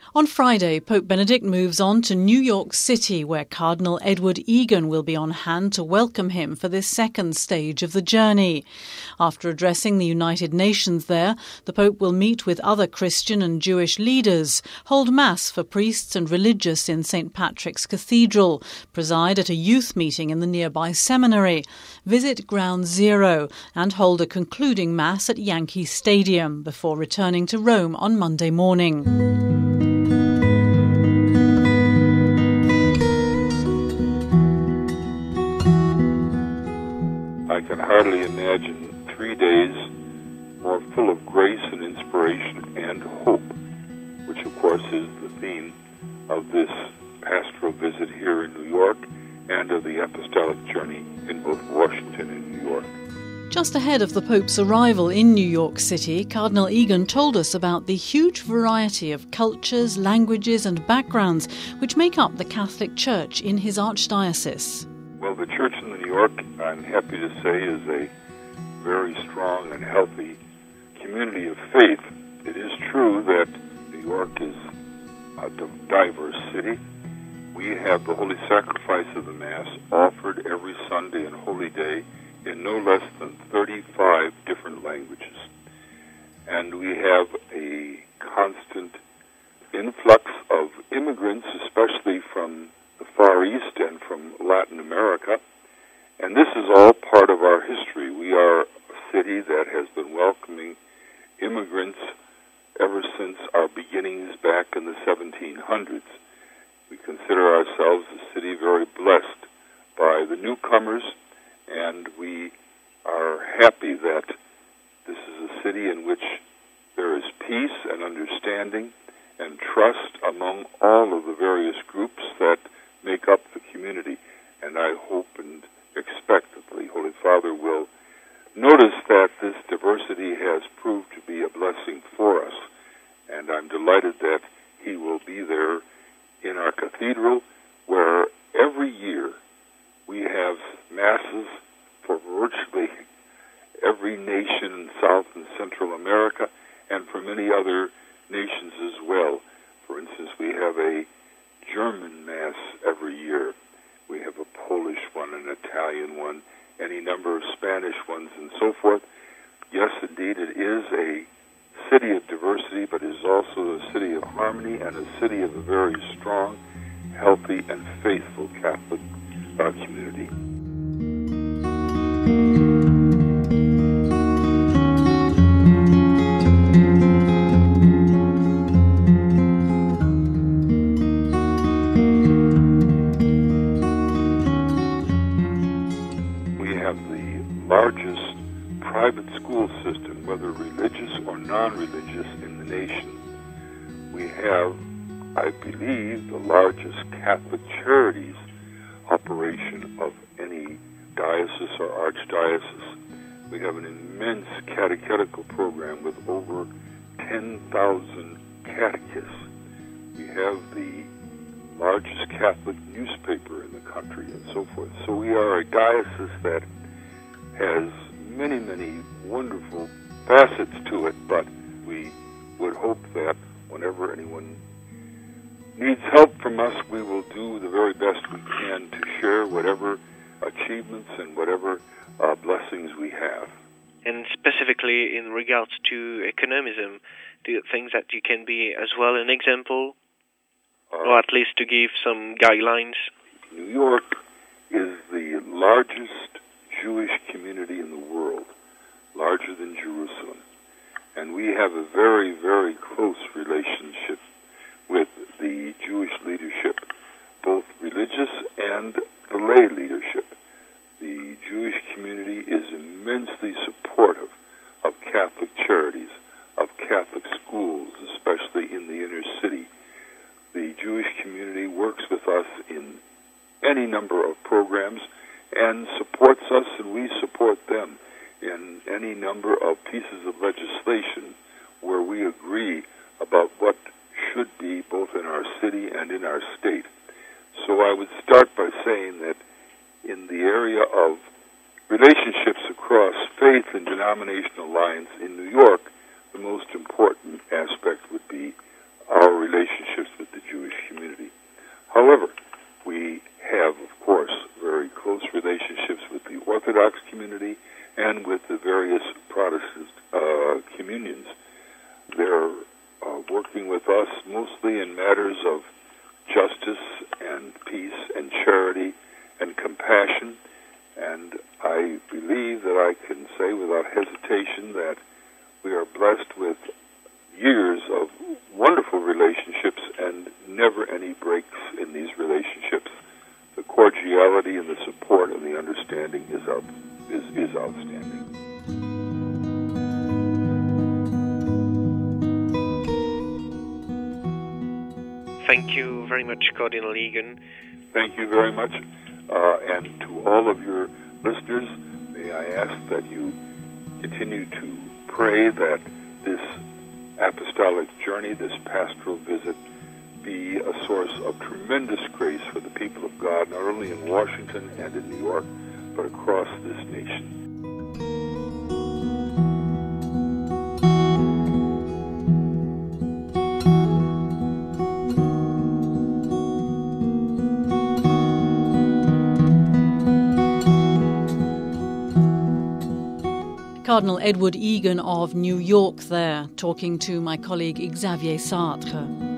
On Friday, Pope Benedict moves on to New York City, where Cardinal Edward Egan will be on hand to welcome him for this second stage of the journey. After addressing the United Nations there, the Pope will meet with other Christian and Jewish leaders, hold Mass for priests and religious in St. Patrick's Cathedral, preside at a youth meeting in the nearby seminary, visit Ground Zero, and hold a concluding Mass at Yankee Stadium before returning to Rome on Monday morning. I can hardly imagine 3 days more full of grace and inspiration and hope, which of course is the theme of this pastoral visit here in New York and of the apostolic journey in both Washington and New York. Just ahead of the Pope's arrival in New York City, Cardinal Egan told us about the huge variety of cultures, languages and backgrounds which make up the Catholic Church in his archdiocese. Well, the Church in New York, I'm happy to say, is a very strong and healthy community of faith. It is true that New York is a diverse city. We have the Holy Sacrifice of the Mass offered every Sunday and Holy Day in no less than 35 different languages. And we have a constant influx of immigrants, especially from the Far East and from Latin America. And this is all part of our history. We are a city that has been welcoming immigrants ever since our beginnings back in the 1700s. We consider ourselves a city very blessed by the newcomers, and we are happy that this is a city in which there is peace and understanding and trust among all of the various groups that make up the community. And I hope and expect that the Holy Father will notice that this diversity has proved to be a blessing for us. And I'm delighted that he will be there in our cathedral, where every year we have masses for virtually every nation in South and Central America and for many other nations as well. For instance, we have a German Mass every year. We have a Polish one, an Italian one, any number of Spanish ones, and so forth. Yes, indeed, it is a city of diversity, but it is also a city of harmony and a city of a very strong, healthy, and faithful Catholic community. We have the largest private school system, whether religious or non-religious, in the nation. We have, I believe, the largest Catholic charities operation of any diocese or archdiocese. We have an immense catechetical program with over 10,000 catechists. We have the largest Catholic newspaper in the country and so forth. So we are a diocese that has many, many wonderful facets to it, but we would hope that whenever anyone needs help from us, we will do the very best we can to share whatever achievements and whatever blessings we have. And specifically in regards to economism, do you think that you can be as well an example, or at least to give some guidelines? New York is the largest Jewish community in the world, larger than Jerusalem. And we have a very, very close relationship with the Jewish leadership, both religious and the lay leadership. The Jewish community is immensely supportive of Catholic charities, of Catholic schools, especially in the inner city. The Jewish community works with us in any number of programs and supports us, and we support them in any number of pieces of legislation where we agree about what should be both in our city and in our state. So I would start by saying that in the area of relationships across faith and denominational lines in New York, the most important aspect would be our relationship mostly in matters of justice and peace and charity and compassion. And I believe that I can say without hesitation that we are blessed with years of wonderful relationships and never any breaks in these relationships. The cordiality and the support and the understanding is outstanding. Thank you very much, Cardinal Egan. Thank you very much. And to all of your listeners, may I ask that you continue to pray that this apostolic journey, this pastoral visit, be a source of tremendous grace for the people of God, not only in Washington and in New York, but across this nation. Cardinal Edward Egan of New York there, talking to my colleague Xavier Sartre.